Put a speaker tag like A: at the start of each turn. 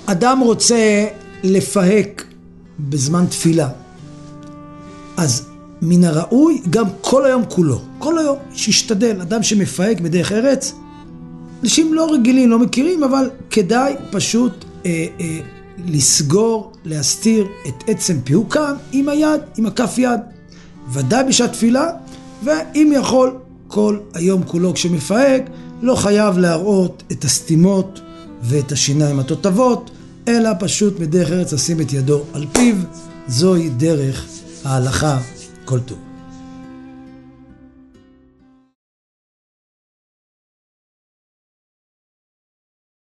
A: אדם רוצה לפהק בזמן תפילה, אז מן הראוי גם כל היום כולו, כל היום שישתדל, אדם שמפהק בדרך ארץ, אנשים לא רגילים, לא מכירים, אבל כדאי פשוט לסגור, להסתיר את עצם פיהוקם עם היד, עם הכף יד, ודאי בשעת תפילה, ואם יכול כל היום כולו כשמפהק, לא חייב להראות את הסתימות ואת השיניים התותבות, אלא פשוט בדרך ארץ לשים את ידו על פיו. זוהי דרך ההלכה. כל טוב.